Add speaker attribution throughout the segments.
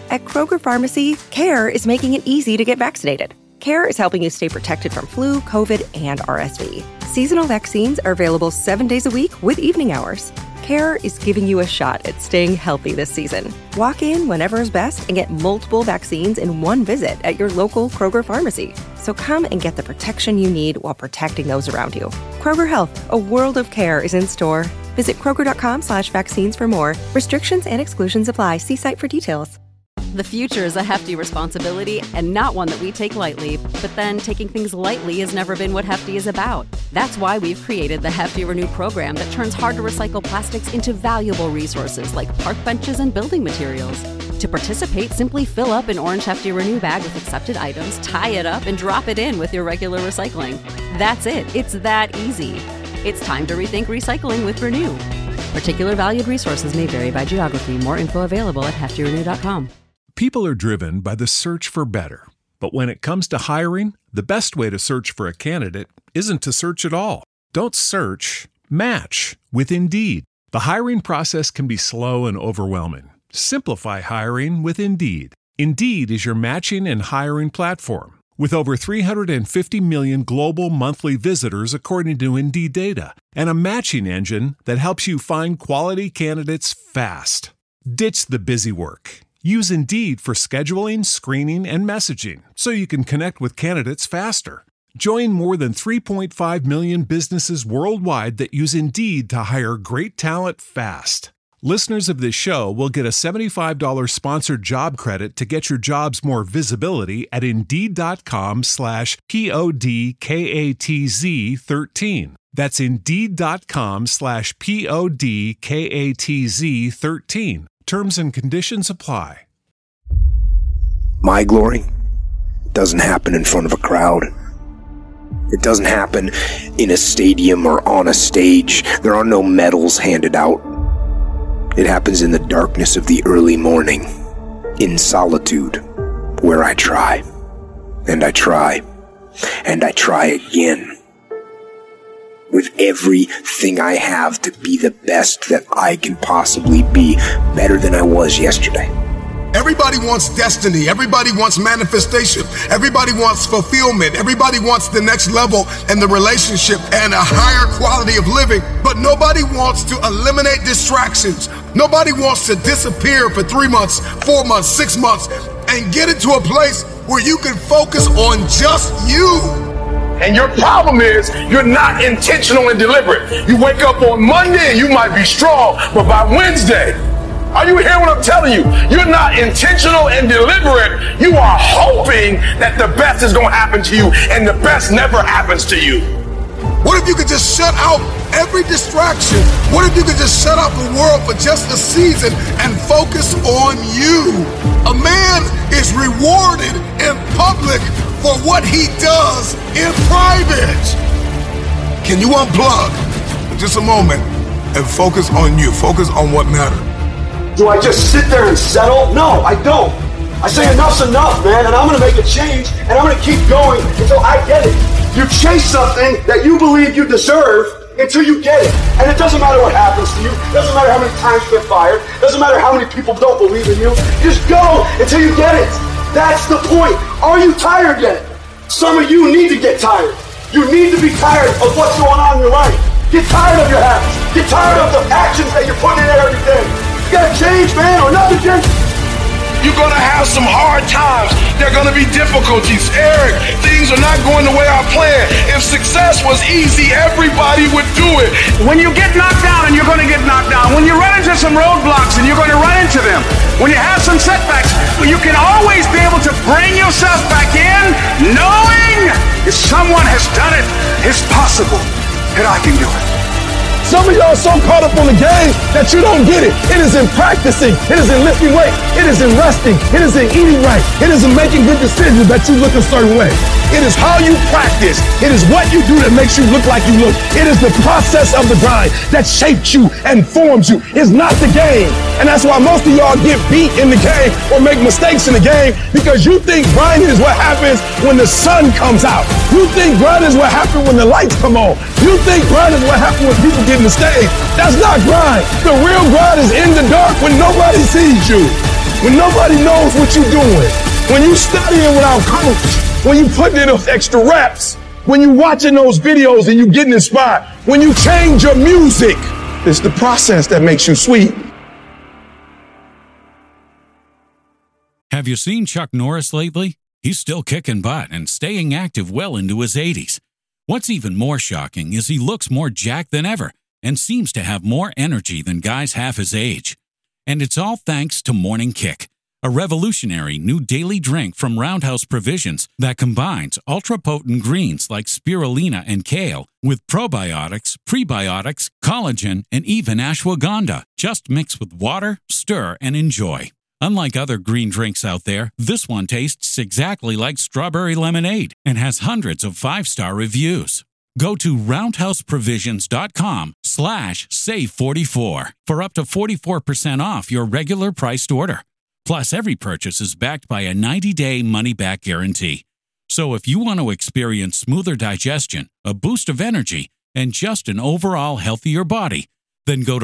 Speaker 1: At Kroger Pharmacy, CARE is making it easy to get vaccinated. CARE is helping you stay protected from flu, COVID, and RSV. Seasonal vaccines are available 7 days a week with evening hours. CARE is giving you a shot at staying healthy this season. Walk in whenever is best and get multiple vaccines in one visit at your local Kroger Pharmacy. So come and get the protection you need while protecting those around you. Kroger Health, a world of care is in store. Visit Kroger.com/vaccines for more. Restrictions and exclusions apply. See site for details.
Speaker 2: The future is a hefty responsibility and not one that we take lightly. But then taking things lightly has never been what Hefty is about. That's why we've created the Hefty Renew program that turns hard-to-recycle plastics into valuable resources like park benches and building materials. To participate, simply fill up an orange Hefty Renew bag with accepted items, tie it up, and drop it in with your regular recycling. That's it. It's that easy. It's time to rethink recycling with Renew. Particular valued resources may vary by geography. More info available at heftyrenew.com.
Speaker 3: People are driven by the search for better. But when it comes to hiring, the best way to search for a candidate isn't to search at all. Don't search, match with Indeed. The hiring process can be slow and overwhelming. Simplify hiring with Indeed. Indeed is your matching and hiring platform. With over 350 million global monthly visitors according to Indeed data, and a matching engine that helps you find quality candidates fast. Ditch the busy work. Use Indeed for scheduling, screening, and messaging so you can connect with candidates faster. Join more than 3.5 million businesses worldwide that use Indeed to hire great talent fast. Listeners of this show will get a $75 sponsored job credit to get your jobs more visibility at Indeed.com/PODKATZ13. That's Indeed.com/PODKATZ13. Terms and conditions apply.
Speaker 4: My glory doesn't happen in front of a crowd. It doesn't happen in a stadium or on a stage. There are no medals handed out. It happens in the darkness of the early morning, in solitude, where I try, and I try, and I try again. With everything I have to be the best that I can possibly be, better than I was yesterday.
Speaker 5: Everybody wants destiny. Everybody wants manifestation. Everybody wants fulfillment. Everybody wants the next level and the relationship and a higher quality of living. But nobody wants to eliminate distractions. Nobody wants to disappear for 3 months, 4 months, 6 months, and get into a place where you can focus on just you. And your problem is you're not intentional and deliberate. You wake up on Monday and you might be strong, but by Wednesday, are you hearing what I'm telling you? You're not intentional and deliberate. You are hoping that the best is going to happen to you, and the best never happens to you. What if you could just shut out every distraction? What if you could just shut out the world for just a season and focus on you? A man is rewarded in public for what he does in private. Can you unplug for just a moment and focus on you? Focus on what matters.
Speaker 6: Do I just sit there and settle? No, I don't. I say enough's enough, man, and I'm going to make a change, and I'm going to keep going until I get it. You chase something that you believe you deserve until you get it. And it doesn't matter what happens to you. It doesn't matter how many times you get fired. It doesn't matter how many people don't believe in you. Just go until you get it. That's the point. Are you tired yet? Some of you need to get tired. You need to be tired of what's going on in your life. Get tired of your habits. Get tired of the actions that you're putting in there every day. You gotta change, man, or nothing changes.
Speaker 5: You're going to have some hard times. There are going to be difficulties. Eric, things are not going the way I planned. If success was easy, everybody would do it.
Speaker 7: When you get knocked down, and you're going to get knocked down, when you run into some roadblocks, and you're going to run into them, when you have some setbacks, you can always be able to bring yourself back in, knowing if someone has done it, it's possible that I can do it.
Speaker 6: Some of y'all are so caught up on the game that you don't get it. It is in practicing. It is in lifting weight. It is in resting. It is in eating right. It is in making good decisions that you look a certain way. It is how you practice. It is what you do that makes you look like you look. It is the process of the grind that shapes you and forms you. It's not the game. And that's why most of y'all get beat in the game or make mistakes in the game, because you think grinding is what happens when the sun comes out. You think grinding is what happens when the lights come on. You think grinding is what happens when people get in the stage. That's not grind. The real grind is in the dark when nobody sees you.
Speaker 5: when nobody knows what you're doing, when you studying without coach, when you putting in those extra reps, when you watching those videos and you getting inspired, when you change your music, it's the process that makes you sweet.
Speaker 8: Have you seen Chuck Norris lately? He's still kicking butt and staying active well into his 80s. What's even more shocking is he looks more jacked than ever and seems to have more energy than guys half his age. And it's all thanks to Morning Kick, a revolutionary new daily drink from Roundhouse Provisions that combines ultra-potent greens like spirulina and kale with probiotics, prebiotics, collagen, and even ashwagandha. Just mix with water, stir, and enjoy. Unlike other green drinks out there, this one tastes exactly like strawberry lemonade and has hundreds of 5-star reviews. Go to roundhouseprovisions.com/save44 for up to 44% off your regular priced order. Plus, every purchase is backed by a 90-day money-back guarantee. So if you want to experience smoother digestion, a boost of energy, and just an overall healthier body, then go to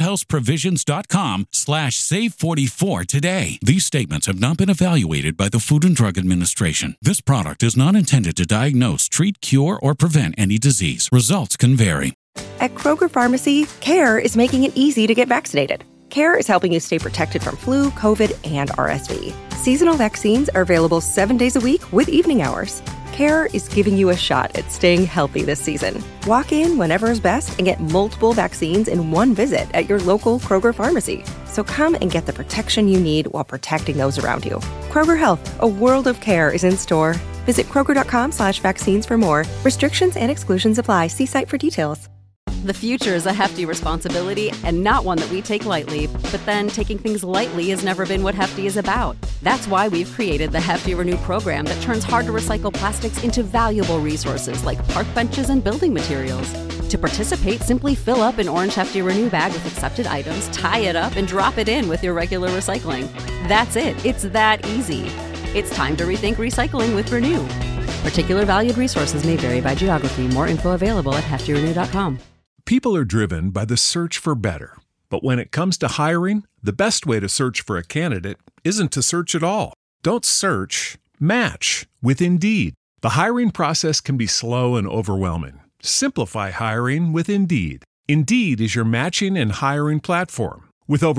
Speaker 8: roundhouseprovisions.com/save44 today. These statements have not been evaluated by the Food and Drug Administration. This product is not intended to diagnose, treat, cure, or prevent any disease. Results can vary.
Speaker 1: At Kroger Pharmacy, CARE is making it easy to get vaccinated. CARE is helping you stay protected from flu, COVID, and RSV. Seasonal vaccines are available 7 days a week with evening hours. CARE is giving you a shot at staying healthy this season. Walk in whenever is best and get multiple vaccines in one visit at your local Kroger pharmacy. So come and get the protection you need while protecting those around you. Kroger Health, a world of care is in store. Visit Kroger.com/vaccines for more. Restrictions and exclusions apply. See site for details.
Speaker 2: The future is a hefty responsibility and not one that we take lightly, but then taking things lightly has never been what Hefty is about. That's why we've created the Hefty Renew program that turns hard-to-recycle plastics into valuable resources like park benches and building materials. To participate, simply fill up an orange Hefty Renew bag with accepted items, tie it up, and drop it in with your regular recycling. That's it. It's that easy. It's time to rethink recycling with Renew. Particular valued resources may vary by geography. More info available at heftyrenew.com.
Speaker 3: People are driven by the search for better. But when it comes to hiring, the best way to search for a candidate isn't to search at all. Don't search, match with Indeed. The hiring process can be slow and overwhelming. Simplify hiring with Indeed. Indeed is your matching and hiring platform. With over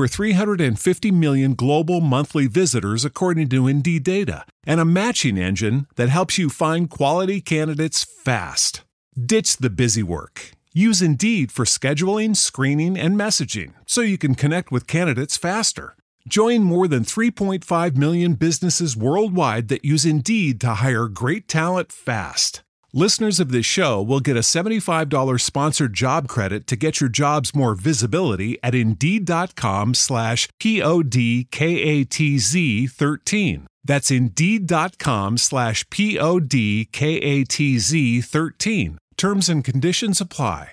Speaker 3: 350 million global monthly visitors according to Indeed data, and a matching engine that helps you find quality candidates fast. Ditch the busy work. Use Indeed for scheduling, screening, and messaging so you can connect with candidates faster. Join more than 3.5 million businesses worldwide that use Indeed to hire great talent fast. Listeners of this show will get a $75 sponsored job credit to get your jobs more visibility at Indeed.com/PODKATZ13. That's Indeed.com/PODKATZ13. Terms and conditions apply.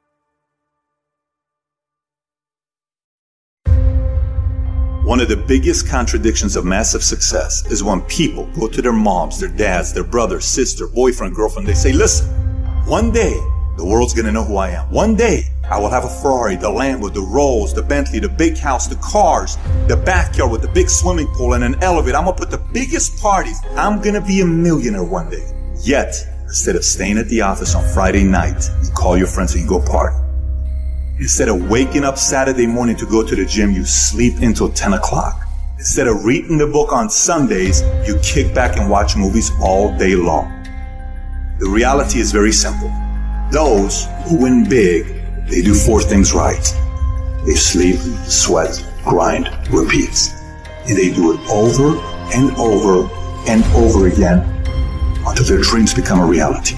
Speaker 9: One of the biggest contradictions of massive success is when people go to their moms, their dads, their brother, sister, boyfriend, girlfriend. They say, listen, one day the world's going to know who I am. One day I will have a Ferrari, the Lambo, the Rolls, the Bentley, the big house, the cars, the backyard with the big swimming pool and an elevator. I'm going to put the biggest parties. I'm going to be a millionaire one day. Yet, instead of staying at the office on Friday night, you call your friends and you go party. Instead of waking up Saturday morning to go to the gym, you sleep until 10 o'clock. Instead of reading the book on Sundays, you kick back and watch movies all day long. The reality is very simple. Those who win big, they do 4 things right. They sleep, sweat, grind, repeat. And they do it over and over and over again until their dreams become a reality.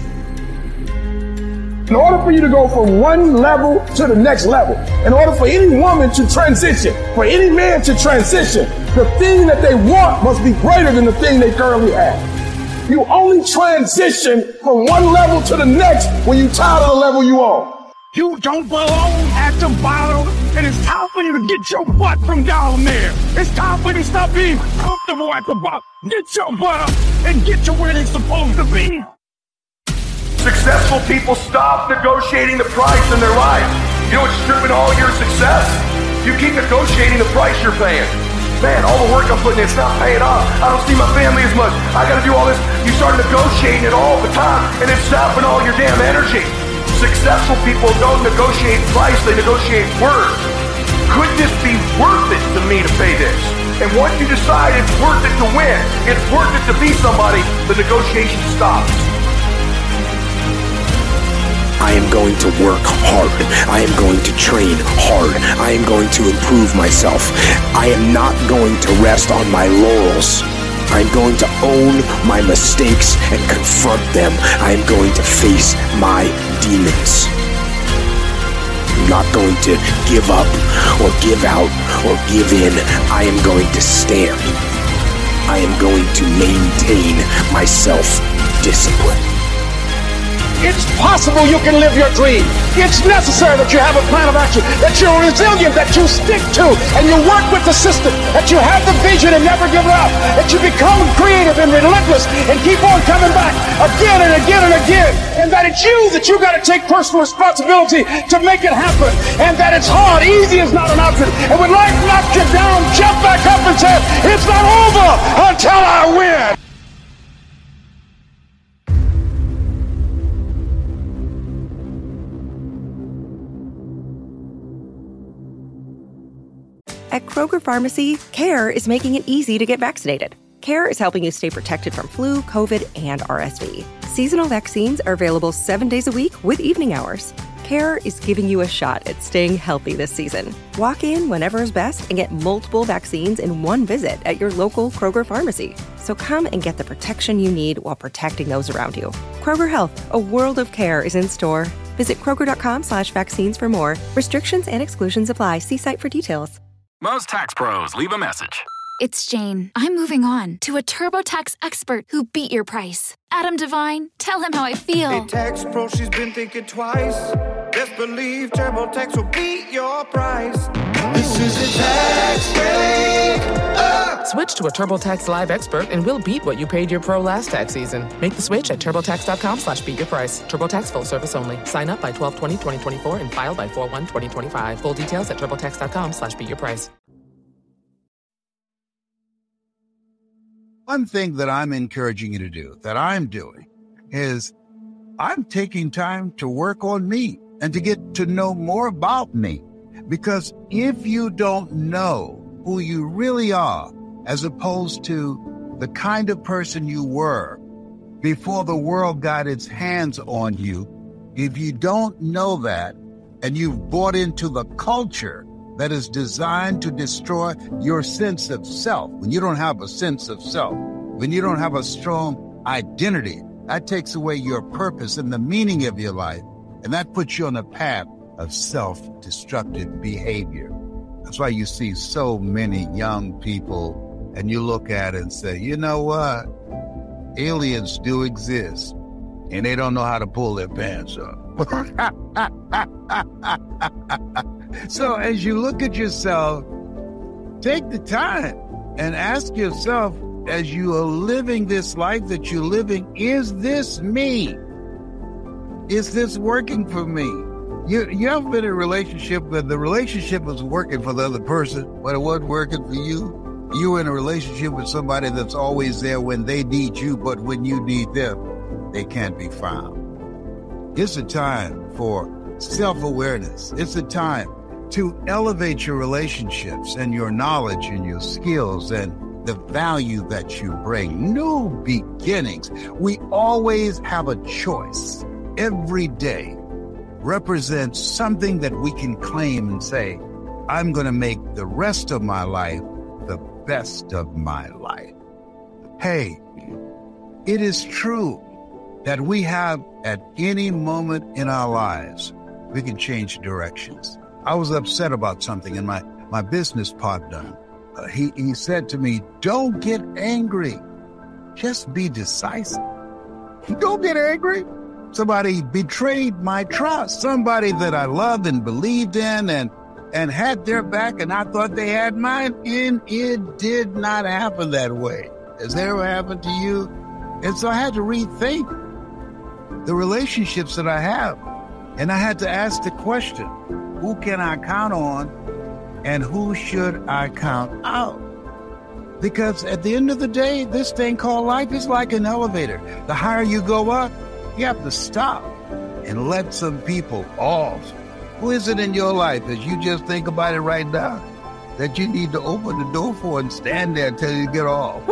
Speaker 5: In order for you to go from one level to the next level, in order for any woman to transition, for any man to transition, the thing that they want must be greater than the thing they currently have. You only transition from one level to the next when you're tired of the level you on.
Speaker 7: You don't belong at the bottom, and it's time for you to get your butt from down there. It's time for you to stop being comfortable at the bottom. Get your butt up and get to where they're supposed to be.
Speaker 6: Successful people stop negotiating the price in their lives. You know what's stripping all your success? You keep negotiating the price you're paying.
Speaker 5: man, all the work I'm putting in, it's not paying off. I don't see my family as much. I got to do all this. You start negotiating it all the time, and it's sapping all your damn energy. Successful people don't negotiate price, they negotiate worth. Could this be worth it to me to pay this? And once you decide it's worth it to win, it's worth it to be somebody, the negotiation stops.
Speaker 4: I am going to work hard. I am going to train hard. I am going to improve myself. I am not going to rest on my laurels. I am going to own my mistakes and confront them. I am going to face my demons. I'm not going to give up or give out or give in. I am going to stand. I am going to maintain my self-discipline.
Speaker 7: It's possible you can live your dream. It's necessary that you have a plan of action, that you're resilient, that you stick to, and you work with the system, that you have the vision and never give up, that you become creative and relentless and keep on coming back again and again and again, and that it's you that you got to take personal responsibility to make it happen, and that it's hard. Easy is not an option. And when life knocks you down, jump back up and say, it's not over until I win.
Speaker 1: At Kroger Pharmacy, CARE is making it easy to get vaccinated. CARE is helping you stay protected from flu, COVID, and RSV. Seasonal vaccines are available 7 days a week with evening hours. CARE is giving you a shot at staying healthy this season. Walk in whenever is best and get multiple vaccines in one visit at your local Kroger Pharmacy. So come and get the protection you need while protecting those around you. Kroger Health, a world of care is in store. Visit Kroger.com/vaccines for more. Restrictions and exclusions apply. See site for details.
Speaker 10: Most tax pros leave a message.
Speaker 11: It's Jane. I'm moving on to a TurboTax expert who beat your price. Adam Devine, tell him how I feel.
Speaker 12: Hey, tax pro, she's been thinking twice. Best believe TurboTax will beat your price. This is a tax break.
Speaker 13: Switch to a TurboTax Live expert and we'll beat what you paid your pro last tax season. Make the switch at TurboTax.com/beatyourprice. TurboTax full service only. Sign up by 12/20/2024 and file by 4/1/2025. Full details at TurboTax.com/beatyourprice.
Speaker 14: One thing that I'm encouraging you to do, that I'm doing, is I'm taking time to work on me and to get to know more about me. Because if you don't know who you really are, as opposed to the kind of person you were before the world got its hands on you, if you don't know that and you've bought into the culture that is designed to destroy your sense of self, when you don't have a sense of self, when you don't have a strong identity, that takes away your purpose and the meaning of your life, and that puts you on a path of self-destructive behavior. That's why you see so many young people and you look at it and say, you know what? Aliens do exist and they don't know how to pull their pants up. So as you look at yourself, take the time and ask yourself, as you are living this life that you're living, is this me? Is this working for me? You ever been in a relationship where the relationship was working for the other person, but it wasn't working for you? You were in a relationship with somebody that's always there when they need you, but when you need them, they can't be found. It's a time for self-awareness. It's a time to elevate your relationships and your knowledge and your skills and the value that you bring. New beginnings. We always have a choice. Every day represents something that we can claim and say, I'm going to make the rest of my life the best of my life. Hey, it is true that we have at any moment in our lives, we can change directions. I was upset about something and my business partner, he said to me, don't get angry. Just be decisive. Don't get angry. Somebody betrayed my trust. Somebody that I loved and believed in and had their back, and I thought they had mine, and it did not happen that way. Has that ever happened to you? And so I had to rethink the relationships that I have. And I had to ask the question, who can I count on and who should I count out? Because at the end of the day, this thing called life is like an elevator. The higher you go up, you have to stop and let some people off. Who is it in your life, as you just think about it right now, that you need to open the door for and stand there until you get off?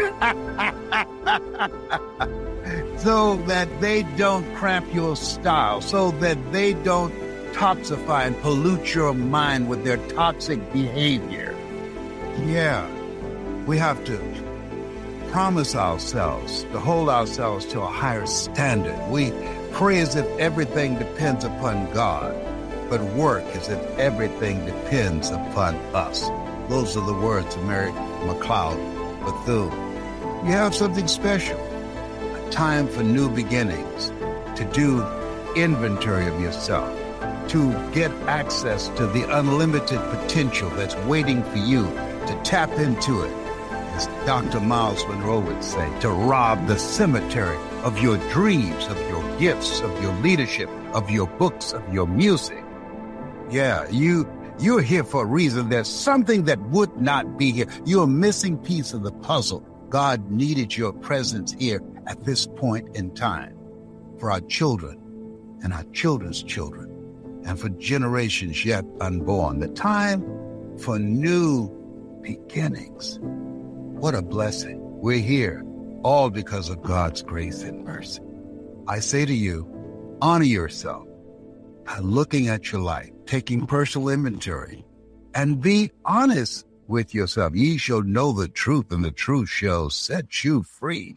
Speaker 14: So that they don't cramp your style, so that they don't toxify and pollute your mind with their toxic behavior. Yeah, we have to promise ourselves to hold ourselves to a higher standard. We pray as if everything depends upon God, but work as if everything depends upon us. Those are the words of Mary McLeod Bethune. You have something special, a time for new beginnings, to do inventory of yourself, to get access to the unlimited potential that's waiting for you to tap into it. As Dr. Miles Monroe would say, to rob the cemetery of your dreams, of your gifts, of your leadership, of your books, of your music. Yeah, you're here for a reason. There's something that would not be here. You're a missing piece of the puzzle. God needed your presence here at this point in time for our children and our children's children and for generations yet unborn. The time for new beginnings. What a blessing. We're here, all because of God's grace and mercy. I say to you, honor yourself by looking at your life, taking personal inventory, and be honest with yourself. Ye shall know the truth, and the truth shall set you free.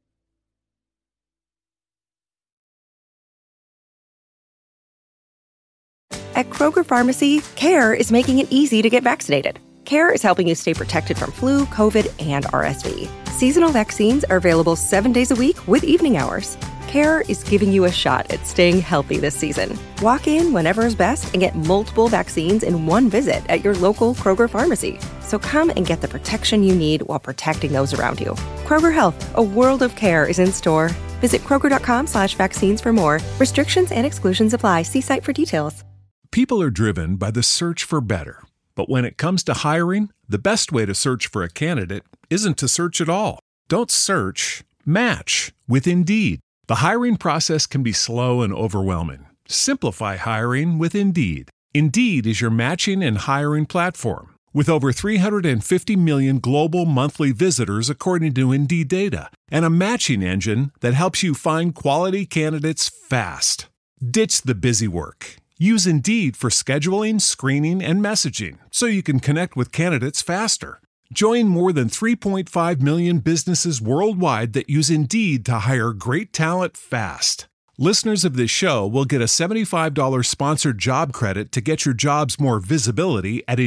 Speaker 1: At Kroger Pharmacy, CARE is making it easy to get vaccinated. CARE is helping you stay protected from flu, COVID, and RSV. Seasonal vaccines are available 7 days a week with evening hours. CARE is giving you a shot at staying healthy this season. Walk in whenever is best and get multiple vaccines in one visit at your local Kroger Pharmacy. So come and get the protection you need while protecting those around you. Kroger Health, a world of care, is in store. Visit Kroger.com/vaccines for more. Restrictions and exclusions apply. See site for details.
Speaker 3: People are driven by the search for better. But when it comes to hiring, the best way to search for a candidate isn't to search at all. Don't search, match with Indeed. The hiring process can be slow and overwhelming. Simplify hiring with Indeed. Indeed is your matching and hiring platform. With over 350 million global monthly visitors according to Indeed data, and a matching engine that helps you find quality candidates fast. Ditch the busy work. Use Indeed for scheduling, screening, and messaging so you can connect with candidates faster. Join more than 3.5 million businesses worldwide that use Indeed to hire great talent fast. Listeners of this show will get a $75 sponsored job credit to get your jobs more visibility at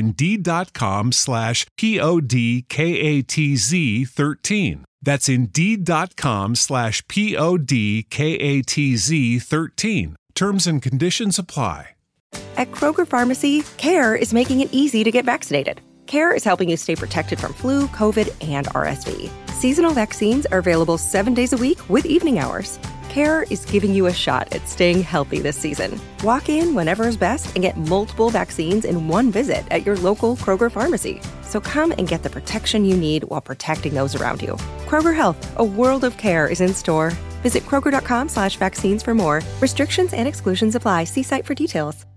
Speaker 3: Indeed.com/PODKATZ13. That's Indeed.com/PODKATZ13. Terms and conditions apply.
Speaker 1: At Kroger Pharmacy, CARE is making it easy to get vaccinated. CARE is helping you stay protected from flu, COVID, and RSV. Seasonal vaccines are available 7 days a week with evening hours. CARE is giving you a shot at staying healthy this season. Walk in whenever is best and get multiple vaccines in one visit at your local Kroger Pharmacy. So come and get the protection you need while protecting those around you. Kroger Health, a world of care, is in store. Visit Kroger.com/vaccines for more. Restrictions and exclusions apply. See site for details.